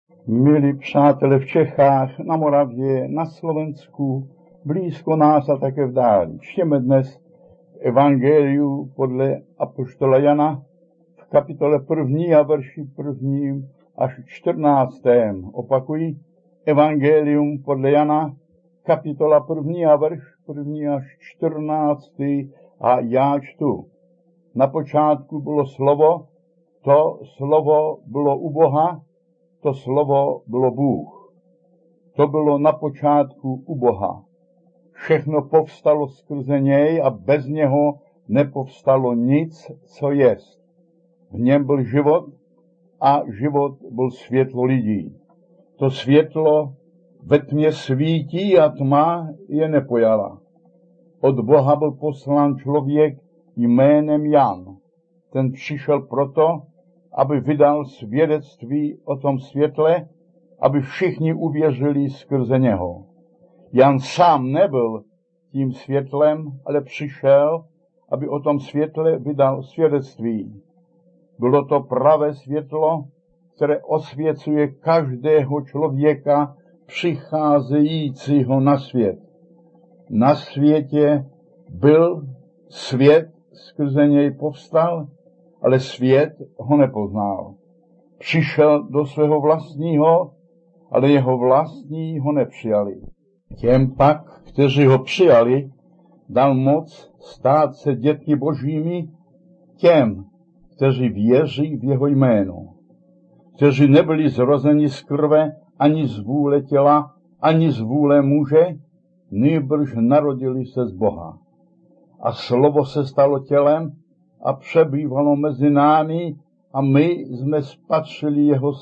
Milí přátelé v Čechách, na Moravě, na Slovensku, blízko nás a také v dáli. Čteme dnes Evangeliu podle apoštola Jana v kapitole 1. a verši 1. až 14. Opakuji, Evangelium podle Jana, kapitola 1. a verš 1. až 14. A já čtu. Na počátku bylo slovo, to slovo bylo u Boha, to slovo bylo Bůh. To bylo na počátku u Boha. Všechno povstalo skrze něj a bez něho nepovstalo nic, co jest. V něm byl život a život byl světlo lidí. To světlo ve tmě svítí a tma je nepojala. Od Boha byl poslán člověk jménem Jan. Ten přišel proto, aby vydal svědectví o tom světle, aby všichni uvěřili skrze něho. Jan sám nebyl tím světlem, ale přišel, aby o tom světle vydal svědectví. Bylo to pravé světlo, které osvěcuje každého člověka přicházejícího na svět. Na světě byl svět, skrze něj povstal, ale svět ho nepoznal. Přišel do svého vlastního, ale jeho vlastní ho nepřijali. Těm pak, kteří ho přijali, dal moc stát se dětmi božími, těm, kteří věří v jeho jméno, kteří nebyli zrozeni z krve, ani z vůle těla, ani z vůle muže, nýbrž narodili se z Boha. A slovo se stalo tělem a přebývalo mezi námi a my jsme spatřili jeho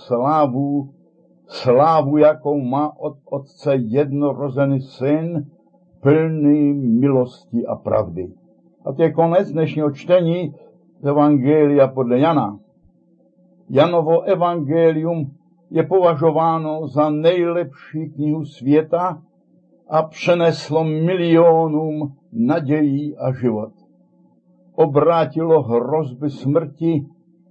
slávu, jakou má od Otce jednorozený syn, plný milosti a pravdy. A to je konec dnešního čtení z Evangelia podle Jana. Janovo evangelium je považováno za nejlepší knihu světa a přineslo milionům nadějí a život. Obrátilo hrozby smrti,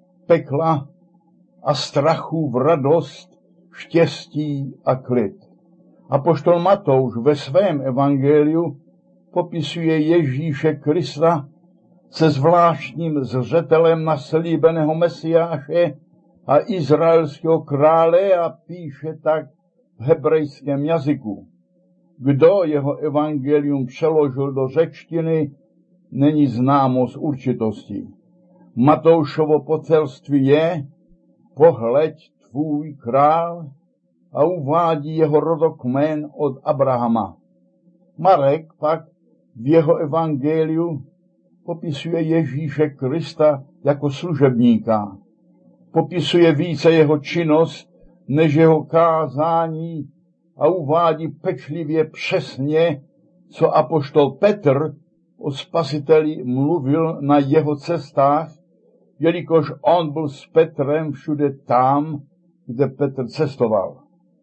pekla a strachu v radost, štěstí a klid. Apoštol Matouš ve svém evangeliu popisuje Ježíše Krista se zvláštním zřetelem na slíbeného Mesiáše a izraelského krále a píše tak v hebrejském jazyku. Kdo jeho evangelium přeložil do řečtiny, není známo s určitostí. Matoušovo poselství je: pohleď tvůj král, a uvádí jeho rodokmen od Abrahama. Marek pak v jeho evangeliu popisuje Ježíše Krista jako služebníka. Popisuje více jeho činnost než jeho kázání a uvádí pečlivě přesně, co apoštol Petr o Spasiteli mluvil na jeho cestách, jelikož on byl s Petrem všude tam, kde Petr cestoval.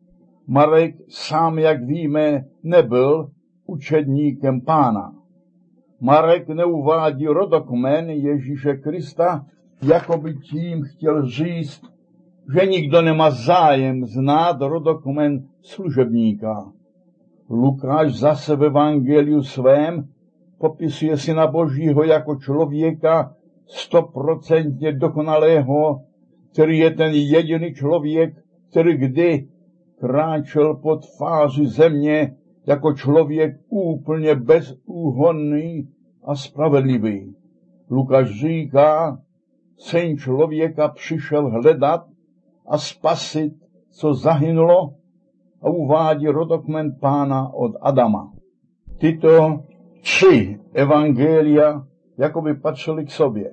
Marek sám, jak víme, nebyl učedníkem Pána. Marek neuvádí rodokmen Ježíše Krista, jako by tím chtěl říct, že nikdo nemá zájem znát rodokmen služebníka. Lukáš zase v evangeliu svém popisuje Syna Božího jako člověka 100% dokonalého, který je ten jediný člověk, který kdy kráčel po tváři země jako člověk úplně bezúhonný a spravedlivý. Lukáš říká, Syn člověka přišel hledat a spasit, co zahynulo, a uvádí rodokmen Pána od Adama. Tyto 3 evangelia jakoby patřily k sobě.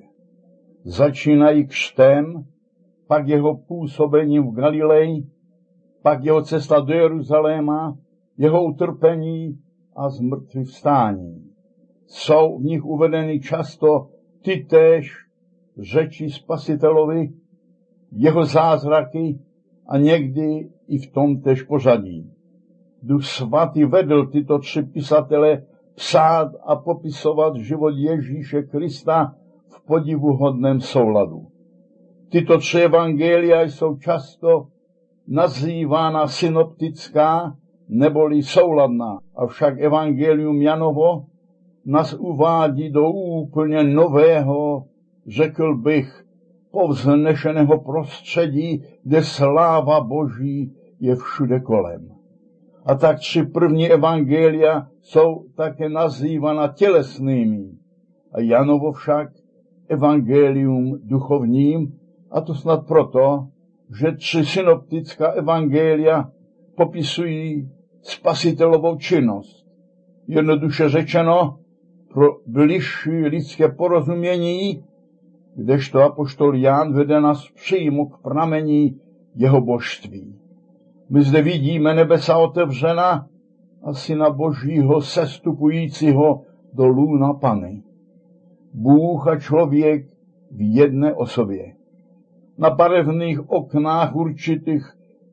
Začínají křtem, pak jeho působením v Galileji, pak jeho cesta do Jeruzaléma, jeho utrpení a zmrtvých vstání. Jsou v nich uvedeny často tytéž řeči Spasitelovi, jeho zázraky a někdy i v tom též pořadí. Duch svatý vedl tyto 3 pisatele psát a popisovat život Ježíše Krista v podivuhodném souladu. Tyto 3 evangelia jsou často nazývána synoptická neboli souladná. Avšak evangelium Janovo nás uvádí do úplně nového, řekl bych, povznešeného prostředí, kde sláva Boží je všude kolem. A tak 3 první evangelia jsou také nazývána tělesnými. A Janovo však evangelium duchovním, a to snad proto, že 3 synoptická evangelia popisují spasitelovou činnost. Jednoduše řečeno, pro bližší lidské porozumění, kdežto apoštol Jan vede nás přímo k pramení jeho božství. My zde vidíme nebesa otevřena a syna Božího sestupujícího do lůna Panny. Bůh a člověk v jedné osobě. Na barevných oknách určitých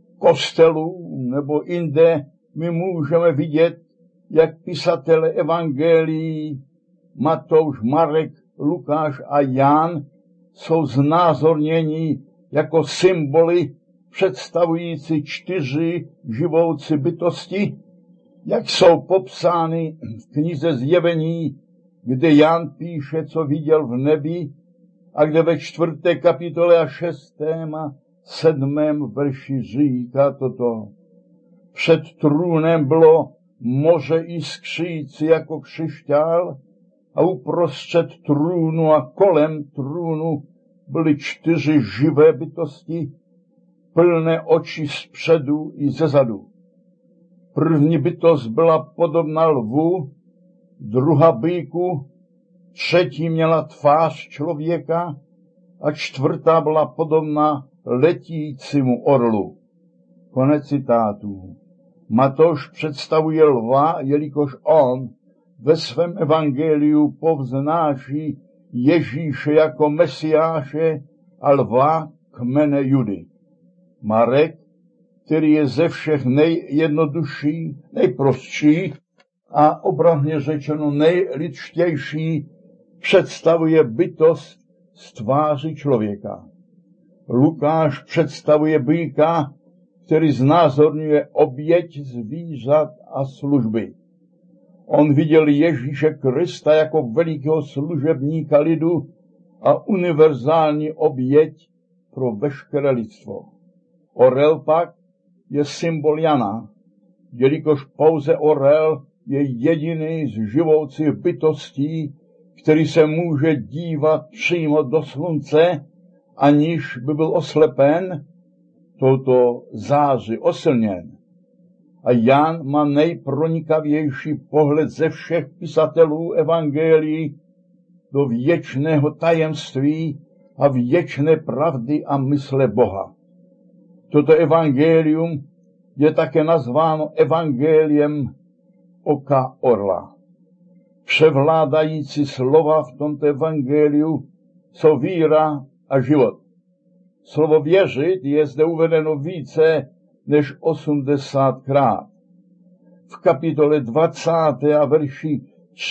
kostelů nebo jinde my můžeme vidět, jak pisatele evangelií Matouš, Marek, Lukáš a Jan jsou znázorněni jako symboly představující 4 živoucí bytosti, jak jsou popsány v knize Zjevení, kde Jan píše, co viděl v nebi, a kde ve 4. kapitole a 6. a 7. verši říká toto. Před trůnem bylo moře jiskřící jako křišťál a uprostřed trůnu a kolem trůnu byly 4 živé bytosti, plné očí zpředu i zezadu. První bytost byla podobná lvu, druhá býku, 3. měla tvář člověka a 4. byla podobná letícímu orlu. Konec citátů. Matouš představuje lva, jelikož on ve svém evangeliu povznáší Ježíše jako Mesiáše a lva kmene Judy. Marek, který je ze všech nejjednodušší, nejprostší a obrazně řečeno nejlidštější, představuje bytost z tváři člověka. Lukáš představuje býka, který znázorňuje oběť zvířat a služby. On viděl Ježíše Krista jako velikého služebníka lidu a univerzální oběť pro veškeré lidstvo. Orel pak je symbol Jana, jelikož pouze orel je jediný z živoucích bytostí, který se může dívat přímo do slunce, aniž by byl oslepen, touto záři oslněn. A Jan má nejpronikavější pohled ze všech pisatelů evangelií do věčného tajemství a věčné pravdy a mysle Boha. Toto evangelium je také nazváno evangeliem oka orla. Převládající slova v tomto evangeliu jsou víra a život. Slovo věřit je zde uvedeno více než 80krát. V kapitole 20. a verši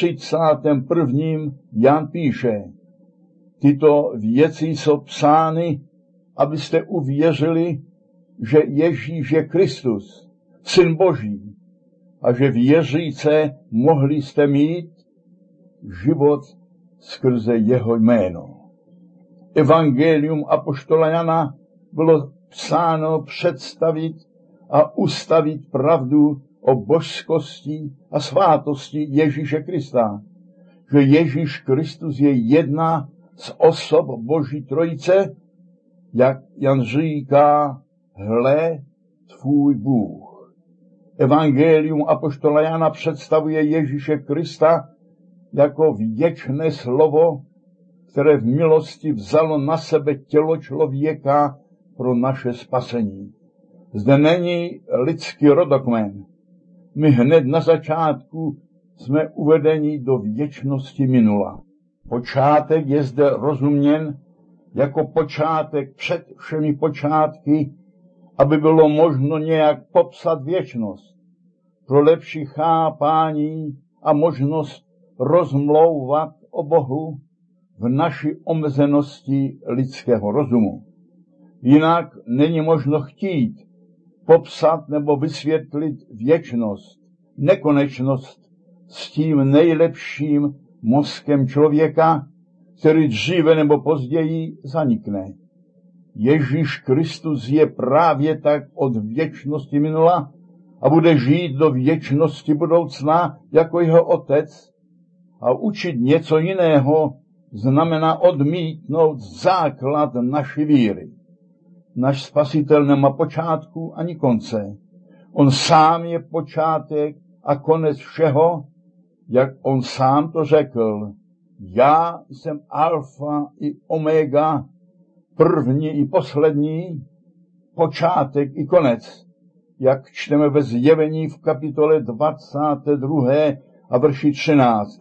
31. Jan píše: tyto věci jsou psány, abyste uvěřili, že Ježíš je Kristus, Syn Boží, a že věříce mohli jste mít život skrze jeho jméno. Evangelium apoštola Jana bylo psáno představit a ustavit pravdu o božskosti a svátosti Ježíše Krista, že Ježíš Kristus je jedna z osob Boží trojice, jak Jan říká, hle, tvůj Bůh. Evangelium apoštola Jana představuje Ježíše Krista jako věčné slovo, které v milosti vzalo na sebe tělo člověka pro naše spasení. Zde není lidský rodokmen. My hned na začátku jsme uvedeni do věčnosti minula. Počátek je zde rozuměn jako počátek před všemi počátky, aby bylo možno nějak popsat věčnost. Pro lepší chápání a možnost rozmlouvat o Bohu v naší omezenosti lidského rozumu. Jinak není možno chtít, popsat nebo vysvětlit věčnost, nekonečnost s tím nejlepším mozkem člověka, který dříve nebo později zanikne. Ježíš Kristus je právě tak od věčnosti minula a bude žít do věčnosti budoucna jako jeho otec, a učit něco jiného znamená odmítnout základ naší víry. Náš Spasitel nemá počátku ani konce. On sám je počátek a konec všeho, jak on sám to řekl. Já jsem alfa i omega, první i poslední, počátek i konec, jak čteme ve Zjevení v kapitole 22. a verši 13.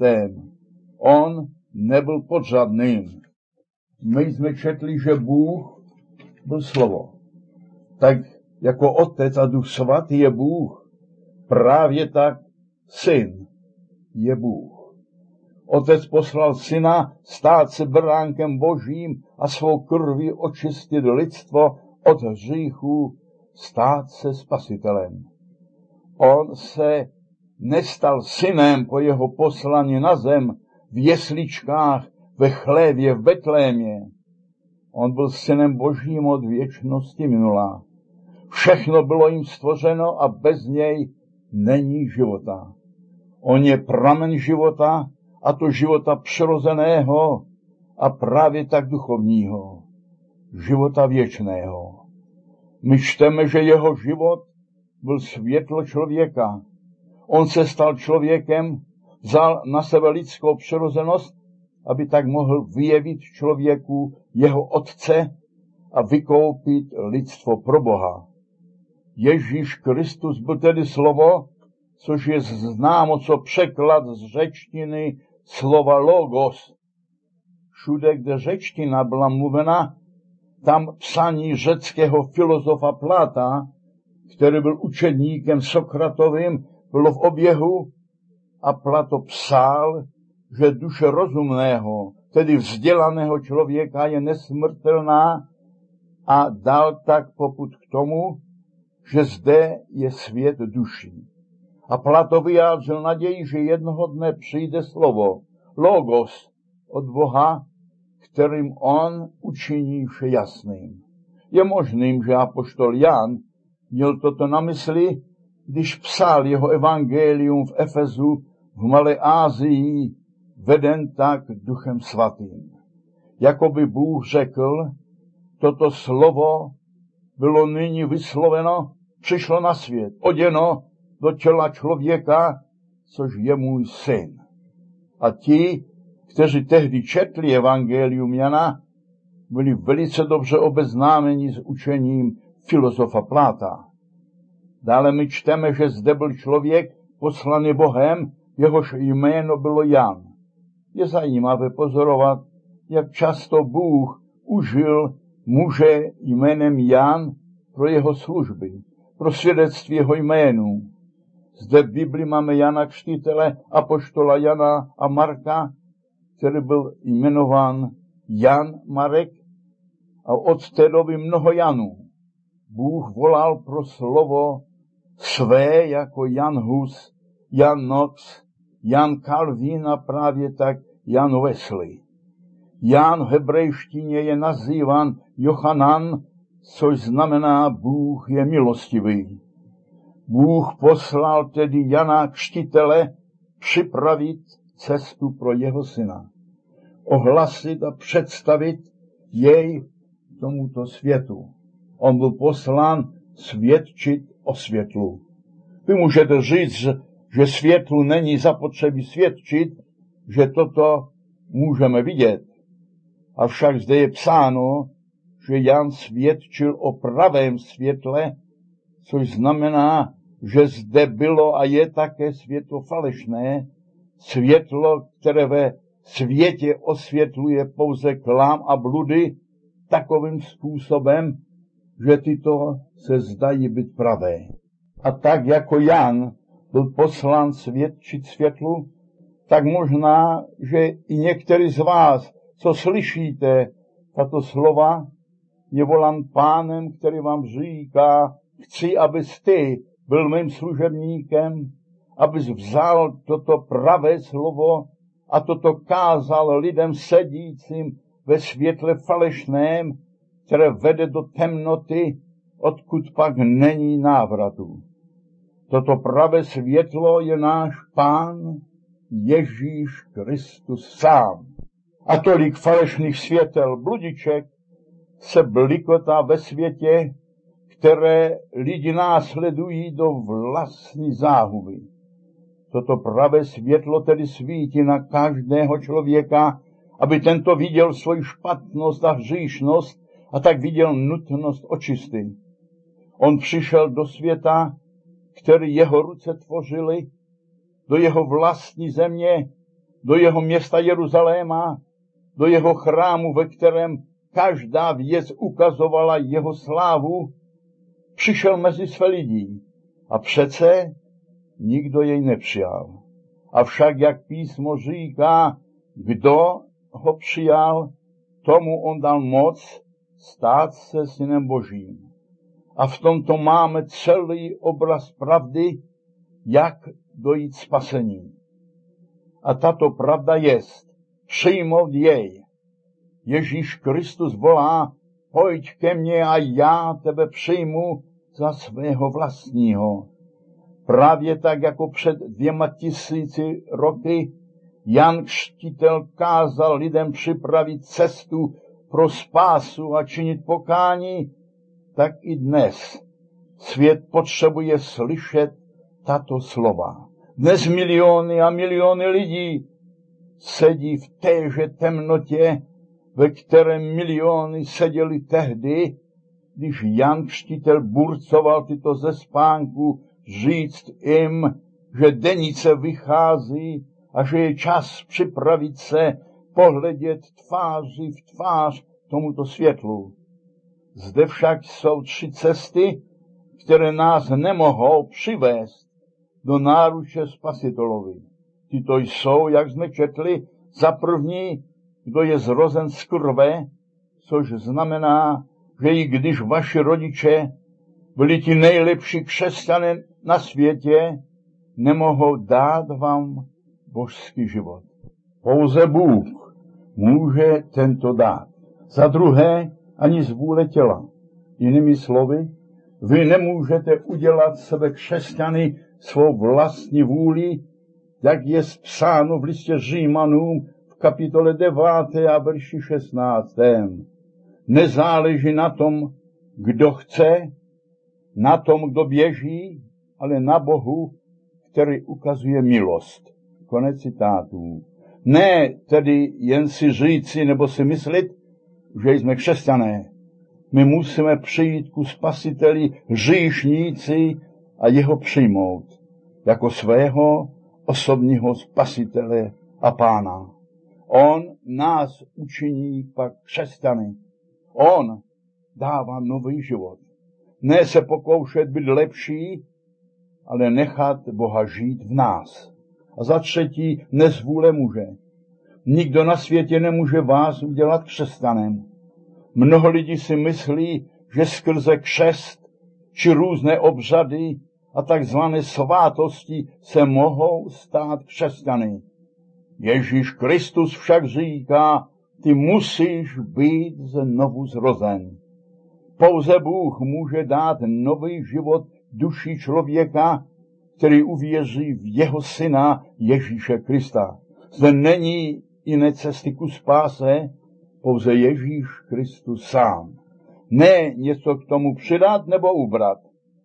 On nebyl podřadným. My jsme četli, že Bůh byl slovo. Tak jako Otec a Duch Svatý je Bůh, právě tak Syn je Bůh. Otec poslal Syna stát se beránkem Božím a svou krví očistit lidstvo od hříchu, stát se Spasitelem. On se nestal synem po jeho poslaní na zem v jesličkách, ve chlévě v Betlémě. On byl synem Božím od věčnosti minulá. Všechno bylo jim stvořeno a bez něj není života. On je pramen života, a to života přirozeného a právě tak duchovního, života věčného. My čteme, že jeho život byl světlo člověka. On se stal člověkem, vzal na sebe lidskou přirozenost, aby tak mohl vyjevit člověku jeho otce a vykoupit lidstvo pro Boha. Ježíš Kristus byl tedy slovo, což je známo, co překlad z řečtiny slova logos. Všude, kde řečtina byla mluvena, tam psaní řeckého filozofa Plata, který byl učedníkem Sokratovým, bylo v oběhu a Plato psal, že duše rozumného, tedy vzdělaného člověka je nesmrtelná a dal tak popud k tomu, že zde je svět duší. A Plato vyjádřil naději, že jednoho dne přijde slovo, logos od Boha, kterým on učiní vše jasným. Je možným, že apoštol Jan měl toto na mysli, když psal jeho evangelium v Efezu v Malé Asii, veden tak Duchem Svatým. Jakoby Bůh řekl, toto slovo bylo nyní vysloveno, přišlo na svět, oděno do těla člověka, což je můj syn. A ti, kteří tehdy četli evangelium Jana, byli velice dobře obeznámeni s učením filozofa Plata. Dále my čteme, že zde byl člověk poslaný Bohem, jehož jméno bylo Jan. Je zajímavé pozorovat, jak často Bůh užil muže jménem Jan pro jeho služby, pro svědectví jeho jménu. Zde v Biblii máme Jana Křtitele, apoštola Jana a Marka, který byl jmenován Jan Marek, a od té doby mnoho Janů. Bůh volal pro slovo své jako Jan Hus, Jan Knox, Jan Calvin a právě tak Jan Wesley. Jan v hebrejštině je nazývan Jochanan, což znamená Bůh je milostivý. Bůh poslal tedy Jana Křtitele připravit cestu pro jeho syna, ohlasit a představit jej tomuto světu. On byl poslán svědčit o světlu. Vy můžete říct, že světlu není zapotřebí svědčit, že toto můžeme vidět. Avšak zde je psáno, že Jan svědčil o pravém světle, což znamená, že zde bylo a je také světlo falešné, světlo, které ve světě osvětluje pouze klám a bludy takovým způsobem, že tyto se zdají být pravé. A tak jako Jan byl poslán svědčit světlu, tak možná, že i některý z vás, co slyšíte tato slova, je volán Pánem, který vám říká, chci, abys ty byl mým služebníkem, abys vzal toto pravé slovo a toto kázal lidem sedícím ve světle falešném, které vede do temnoty, odkud pak není návratu. Toto pravé světlo je náš Pán Ježíš Kristus sám. A tolik falešných světel, bludiček, se blikotá ve světě, které lidi následují do vlastní záhuby. Toto pravé světlo tedy svítí na každého člověka, aby tento viděl svoji špatnost a hříšnost a tak viděl nutnost očisty. On přišel do světa, který jeho ruce tvořily, do jeho vlastní země, do jeho města Jeruzaléma, do jeho chrámu, ve kterém každá věc ukazovala jeho slávu, přišel mezi své lidi a přece nikdo jej nepřijal. Avšak, jak písmo říká, kdo ho přijal, tomu on dal moc stát se synem Božím. A v tomto máme celý obraz pravdy, jak dojít spasení. A tato pravda jest přijmout jej. Ježíš Kristus volá, pojď ke mně a já tebe přijmu za svého vlastního. Právě tak, jako před 2000 roky Jan Křtitel kázal lidem připravit cestu pro spásu a činit pokání, tak i dnes svět potřebuje slyšet tato slova. Dnes miliony a miliony lidí sedí v téže temnotě, ve které miliony seděli tehdy, když Jan Křtitel burcoval tyto ze spánku, říct jim, že denice vychází a že je čas připravit se, pohledět tváří v tvář tomuto světlu. Zde však jsou 3 cesty, které nás nemohou přivést do náruče Spasitelovi. Tyto jsou, jak jsme četli, za první, kdo je zrozen z krve, což znamená, že i když vaši rodiče byli ti nejlepší křesťané na světě, nemohou dát vám božský život. Pouze Bůh může tento dát. Za druhé, ani z vůle těla. Jinými slovy, vy nemůžete udělat sebe křesťany svou vlastní vůli, jak je psáno v listě Římanům v kapitole 9 a verši 16. Nezáleží na tom, kdo chce, na tom, kdo běží, ale na Bohu, který ukazuje milost. Konec citátů. Ne tedy jen si říci nebo si myslet, že jsme křesťané. My musíme přijít ku Spasiteli hříšníci a jeho přijmout jako svého osobního Spasitele a Pána. On nás učiní pak křesťany. On dává nový život. Ne se pokoušet být lepší, ale nechat Boha žít v nás. A za třetí, nezvůle muže. Nikdo na světě nemůže vás udělat křesťanem. Mnoho lidí si myslí, že skrze křest či různé obřady a takzvané svátosti se mohou stát křesťany. Ježíš Kristus však říká, ty musíš být znovu zrozen. Pouze Bůh může dát nový život duši člověka, který uvěří v jeho syna Ježíše Krista. Zde není jiné cesty ku spáse, pouze Ježíš Kristus sám. Ne něco k tomu přidat nebo ubrat.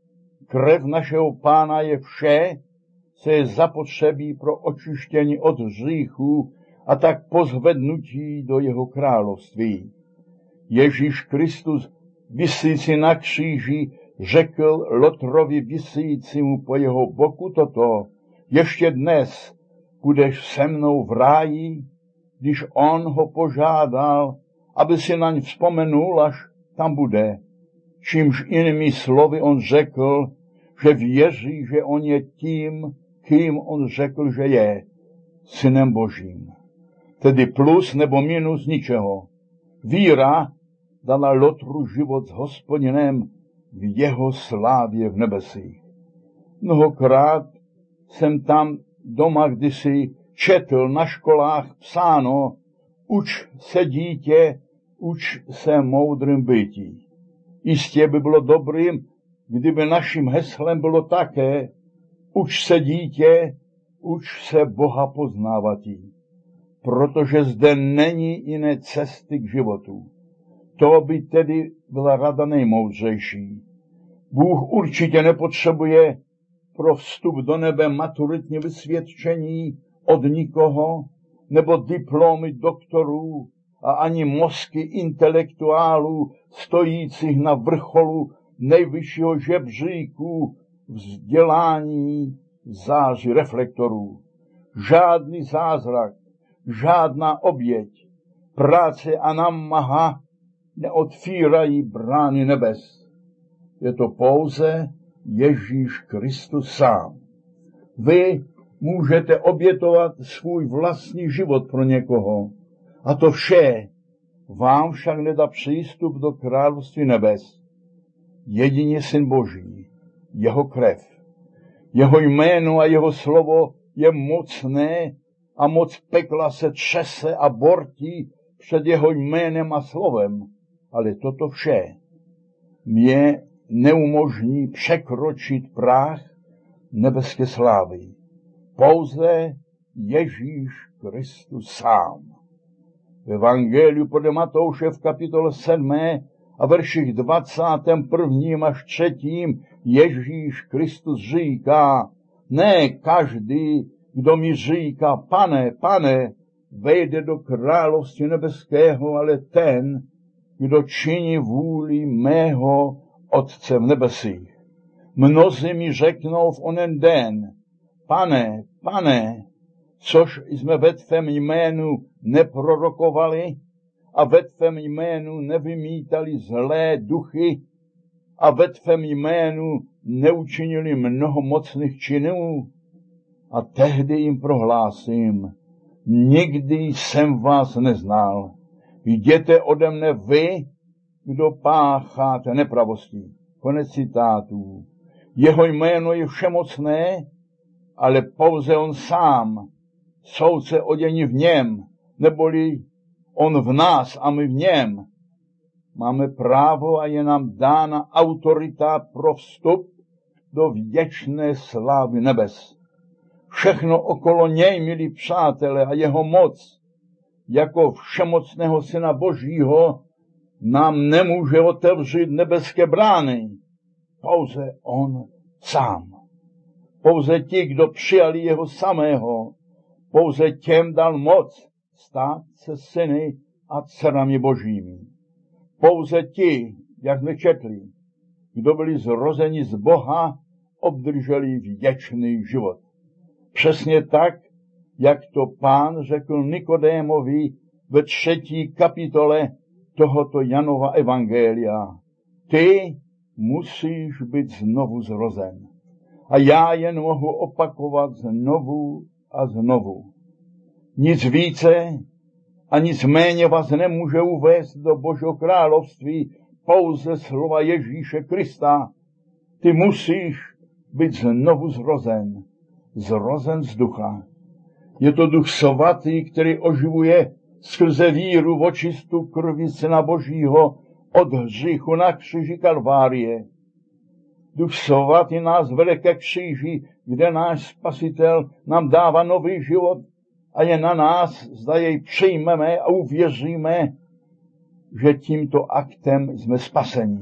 Krev našeho Pána je vše, co je zapotřebí pro očištění od hříchů a tak pozvednutí do jeho království. Ježíš Kristus visící na kříži řekl Lotrovi visícímu po jeho boku toto: ještě dnes budeš se mnou v ráji, když on ho požádal, aby si na ně vzpomenul, až tam bude. Čímž jinými slovy on řekl, že věří, že on je tím, kým on řekl, že je, synem Božím. Tedy plus nebo minus ničeho. Víra dala Lotru život s Hospodinem v jeho slávě v nebesích. Mnohokrát jsem tam doma kdysi četl na školách psáno: uč se dítě, uč se moudrým bytí. Jistě by bylo dobrým, kdyby naším heslem bylo také: uč se dítě, uč se Boha poznávatí. Protože zde není jiné cesty k životu. To by tedy byla rada nejmoudřejší. Bůh určitě nepotřebuje pro vstup do nebe maturitní vysvědčení od nikoho, nebo diplomy doktorů a ani mozky intelektuálů stojících na vrcholu nejvyššího žebříku vzdělání v záři reflektorů. Žádný zázrak, žádná oběť, práce a námaha neotvírají brány nebes. Je to pouze Ježíš Kristus sám. Vy můžete obětovat svůj vlastní život pro někoho, a to vše vám však nedá přístup do království nebes. Jedině Syn Boží, jeho krev, jeho jméno a jeho slovo je mocné a moc pekla se třese a bortí před jeho jménem a slovem. Ale toto vše mě neumožní překročit práh nebeské slávy. Pouze Ježíš Kristus sám. V Evangeliu podle Matouše v kapitole 7 a verších 21. až 3. Ježíš Kristus říká: ne každý, kdo mi říká Pane, Pane, vejde do království nebeského, ale ten, kdo činí vůli mého Otce v nebesích. Mnozí mi řeknou v onen den: Pane, Pane, což jsme ve tvém jménu neprorokovali a ve tvém jménu nevymítali zlé duchy a ve tvém jménu neučinili mnoho mocných činů? A tehdy jim prohlásím: nikdy jsem vás neznal. Jděte ode mne vy, kdo pácháte nepravosti. Konec citátů. Jeho jméno je všemocné, ale pouze on sám, soudce odění v něm, neboli on v nás a my v něm, máme právo a je nám dána autorita pro vstup do věčné slávy nebes. Všechno okolo něj, milí přátelé, a jeho moc, jako všemocného Syna Božího, nám nemůže otevřít nebeské brány. Pouze on sám. Pouze ti, kdo přijali jeho samého, pouze těm dal moc stát se syny a dcerami Božími. Pouze ti, jak jsme četli, kdo byli zrozeni z Boha, obdrželi věčný život. Přesně tak, jak to Pán řekl Nikodémovi ve 3. kapitole tohoto Janova evangelia. Ty musíš být znovu zrozen. A já jen mohu opakovat znovu a znovu. Nic více a nic méně vás nemůže uvést do Božího království, pouze slova Ježíše Krista. Ty musíš být znovu zrozen. Zrozen z ducha. Je to Duch Svatý, který oživuje skrze víru v očistu krvi Syna Božího od hříchu na kříži Kalvárie. Duch Svatý nás vede ke kříži, kde náš Spasitel nám dává nový život a je na nás, zda jej přijmeme a uvěříme, že tímto aktem jsme spaseni.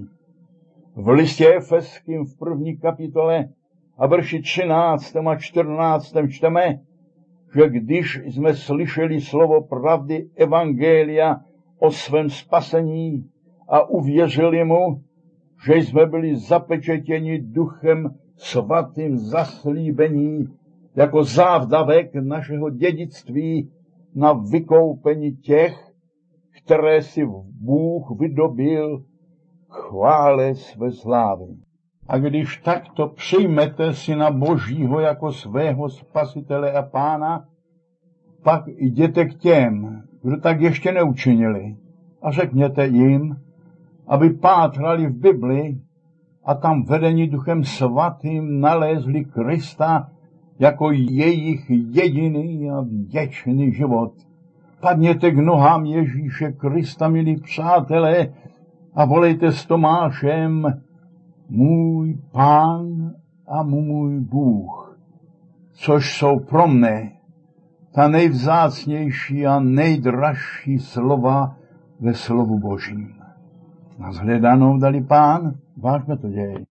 V listě Efeským v 1. kapitole a verši 13. a 14. čteme, že když jsme slyšeli slovo pravdy evangelia o svém spasení a uvěřili mu, že jsme byli zapečetěni Duchem Svatým zaslíbení jako závdavek našeho dědictví na vykoupení těch, které si Bůh vydobil k chvále své slávy. A když takto přijmete Syna Božího jako svého Spasitele a Pána, pak jděte k těm, kdo tak ještě neučinili, a řekněte jim, aby pátrali v Bibli a tam vedení Duchem Svatým nalézli Krista jako jejich jediný a věčný život. Padněte k nohám Ježíše Krista, milí přátelé, a volejte s Tomášem: můj Pán a můj Bůh, což jsou pro mne ta nejvzácnější a nejdražší slova ve slovu Božím. Na shledanou, dali Pán, vážme to děj.